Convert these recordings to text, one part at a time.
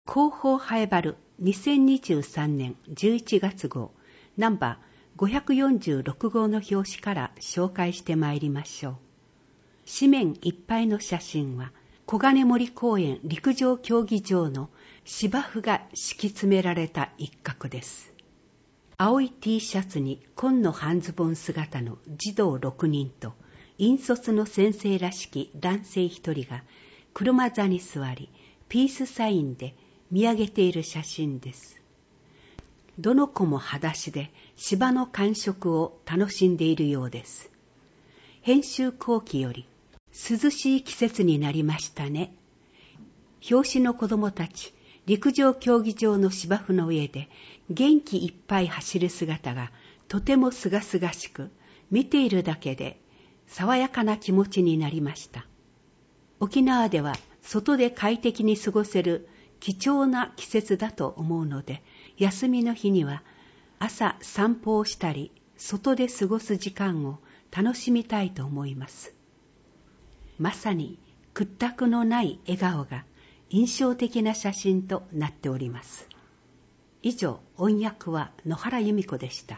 広報ハエバル2023年11月号ナンバー546号の表紙から紹介してまいりましょう。紙面いっぱいの写真は小金森公園陸上競技場の芝生が敷き詰められた一角です。青い T シャツに紺の半ズボン姿の児童6人と引率の先生らしき男性1人が車座に座りピースサインで見上げている写真です。どの子も裸足で芝の感触を楽しんでいるようです。編集後期より涼しい季節になりましたね。表紙の子供たち、陸上競技場の芝生の上で元気いっぱい走る姿がとてもすがすがしく、見ているだけで爽やかな気持ちになりました。沖縄では外で快適に過ごせる貴重な季節だと思うので、休みの日には朝散歩をしたり、外で過ごす時間を楽しみたいと思います。まさに屈託のない笑顔が印象的な写真となっております。以上、音訳は野原由美子でした。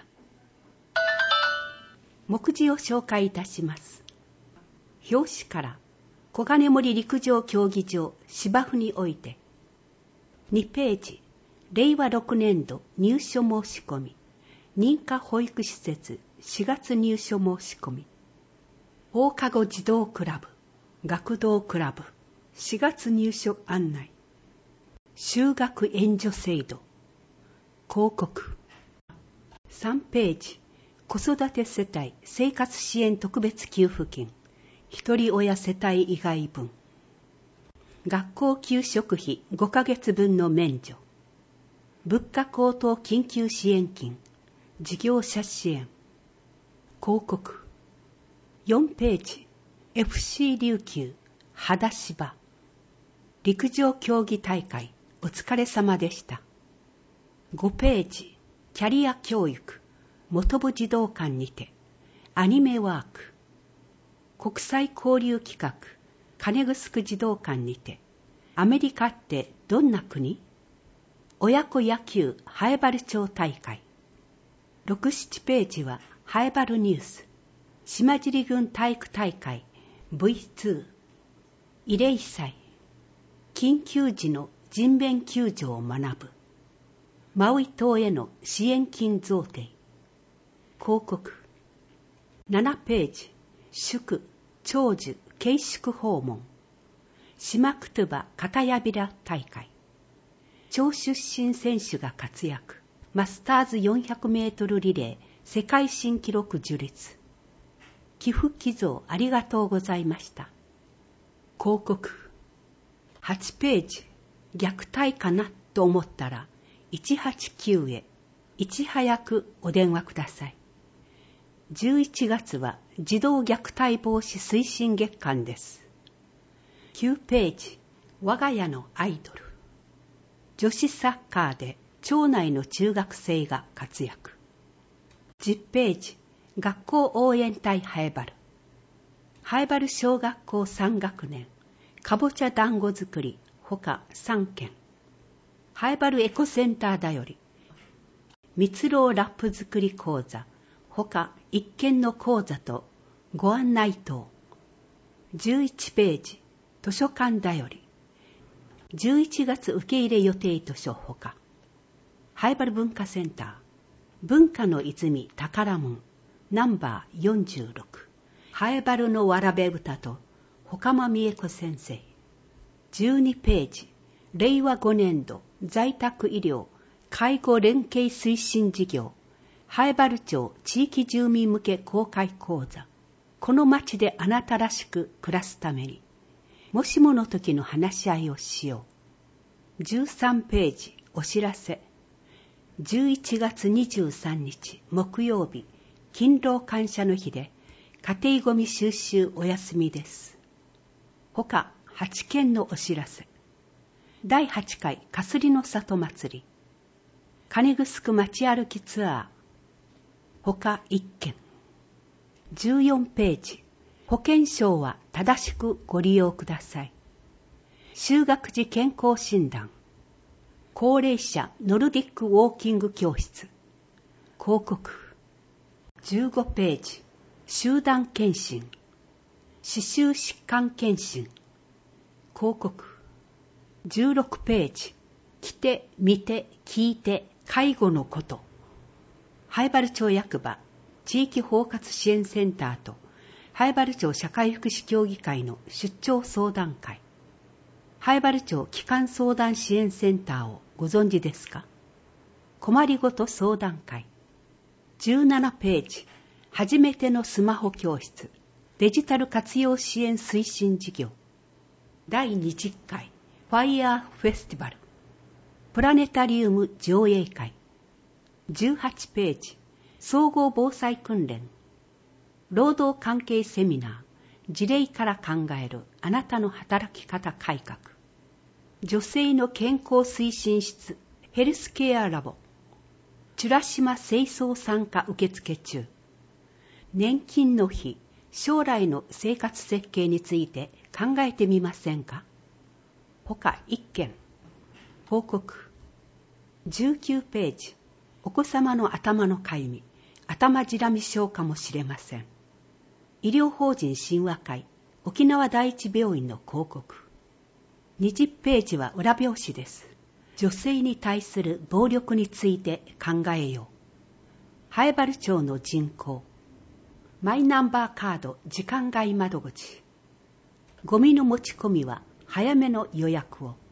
目次を紹介いたします。表紙から小金森陸上競技場芝生において、2ページ、令和6年度入所申し込み、認可保育施設4月入所申し込み、放課後児童クラブ、学童クラブ、4月入所案内、就学援助制度、広告。3ページ、子育て世帯生活支援特別給付金、一人親世帯以外分、学校給食費5ヶ月分の免除、物価高騰緊急支援金、事業者支援、広告。4ページ、FC 琉球肌芝陸上競技大会お疲れ様でした。5ページ、キャリア教育本部児童館にてアニメワーク、国際交流企画金城児童館にてアメリカってどんな国？親子野球ハエバル町大会。6、7ページはハエバルニュース、島尻郡体育大会 V2、慰霊祭、緊急時の人命救助を学ぶ、マウイ島への支援金贈呈、広告。7ページ、祝、長寿、慶祝訪問、島クトゥバ片やびら大会、超出身選手が活躍、マスターズ400メートルリレー世界新記録樹立、寄付寄贈ありがとうございました。広告。8ページ、虐待かなと思ったら189へいち早くお電話ください。11月は児童虐待防止推進月間です。9ページ、我が家のアイドル、女子サッカーで町内の中学生が活躍。10ページ、学校応援隊ハエバル、ハエバル小学校3学年かぼちゃ団子作りほか3件、ハエバルエコセンターだより蜜ろうラップ作り講座ほか1件の講座とご案内等。11ページ、図書館だより11月受け入れ予定図書ほか、ハエバル文化センター文化の泉宝門ナンバー46、ハエバルのわらべ歌とほまみえこ先生。12ページ、令和5年度在宅医療介護連携推進事業ハエバル町地域住民向け公開講座、この町であなたらしく暮らすためにもしもの時の話し合いをしよう。13ページ、お知らせ。11月23日木曜日、勤労感謝の日で家庭ごみ収集お休みです。ほか8件のお知らせ。第8回かすりの里祭り、金城町歩きツアーほか1件。14ページ、保険証は正しくご利用ください。就学時健康診断、 高齢者ノルディックウォーキング教室。広告。15ページ。集団検診。歯周疾患検診。広告。16ページ。来て、見て、聞いて、介護のこと。灰原町役場地域包括支援センターと灰原町社会福祉協議会の出張相談会。灰原町基幹相談支援センターをご存知ですか？困りごと相談会。17ページ。初めてのスマホ教室。デジタル活用支援推進事業。第20回ファイヤーフェスティバル。プラネタリウム上映会。18ページ。総合防災訓練。労働関係セミナー。事例から考えるあなたの働き方改革。女性の健康推進室ヘルスケアラボ。美ら島清掃参加受付中。年金の日、将来の生活設計について考えてみませんか？他1件。報告。19ページ。お子様の頭のかゆみ、頭じらみ症かもしれません。医療法人親和会、沖縄第一病院の広告。20ページは裏表紙です。女性に対する暴力について考えよう。灰原町の人口。マイナンバーカード時間外窓口。ゴミの持ち込みは早めの予約を。